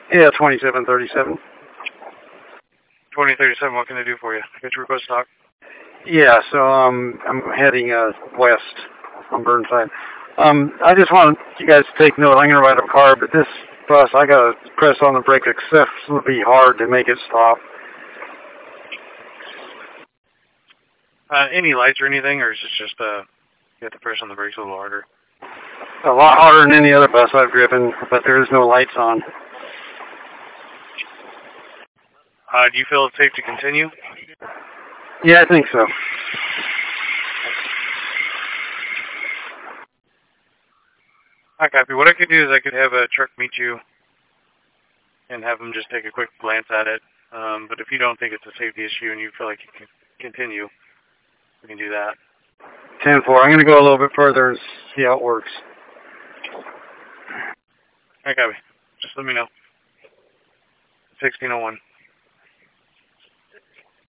Yeah, 2737. 2037, what can I do for you? Get your request talk. Yeah, so I'm heading west on Burnside. I just want you guys to take note. I'm gonna ride a car, but this bus, I gotta press on the brake excessively hard to make it stop. Any lights or anything, or is it just you have to press on the brakes a little harder? A lot harder than any other bus I've driven, but there is no lights on. Do you feel it's safe to continue? Yeah, I think so. I copy. What I could do is I could have a truck meet you and have them just take a quick glance at it. But if you don't think it's a safety issue and you feel like you can continue, we can do that. 10-4. I'm going to go a little bit further and see how it works. I copy. Just let me know. 1601.